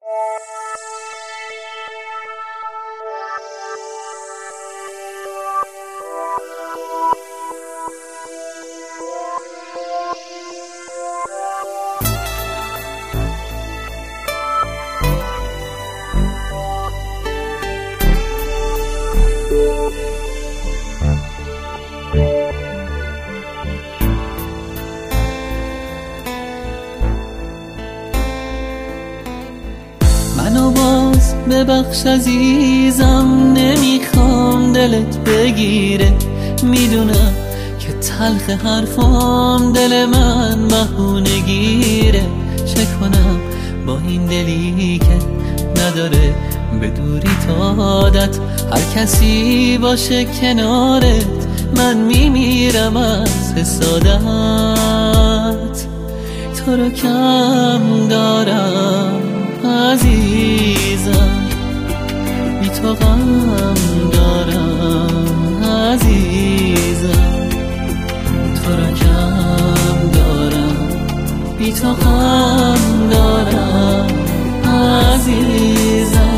منو باز ببخش عزیزم، نمیخوام دلت بگیره. میدونم که تلخ حرفام دل من بهونه گیره. چه کنم با این دلی که نداره به دوری تا عادت، هر کسی باشه کنارت من میمیرم از حسادت. تو رو کم دارم عزیزم، بی تو غم دارم عزیزم. تو رو کم دارم، بی تو غم دارم عزیزم.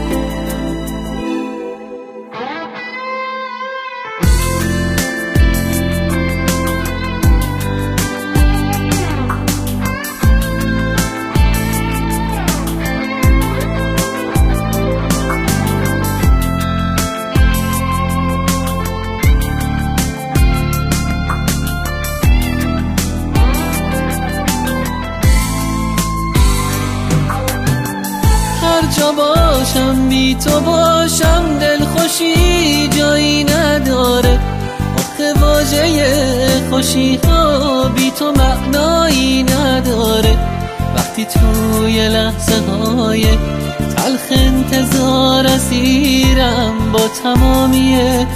جا باشم بی تو باشم، دلخوشی جایی نداره. آخه واژه خوشی ها بی تو معنایی نداره. وقتی توی لحظه های تلخ انتظار اسیرم، با تمامی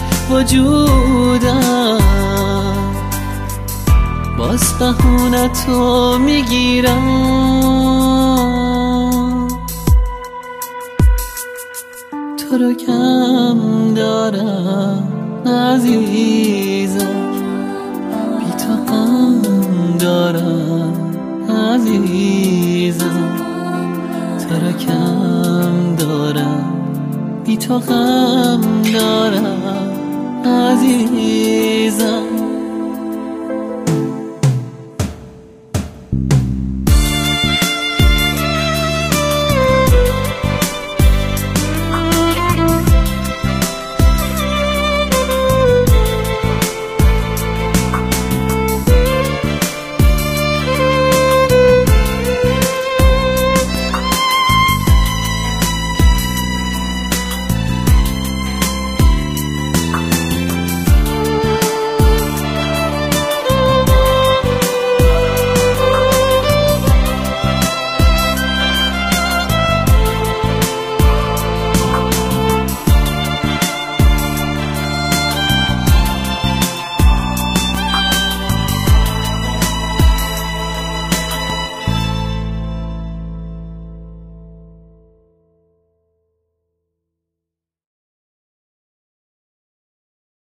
وجودم باز بهونه تو میگیرم. تو رو کم دارم عزیزم، بی تو غم دارم عزیزم. تو رو کم دارم، بی تو غم دارم عزیزم.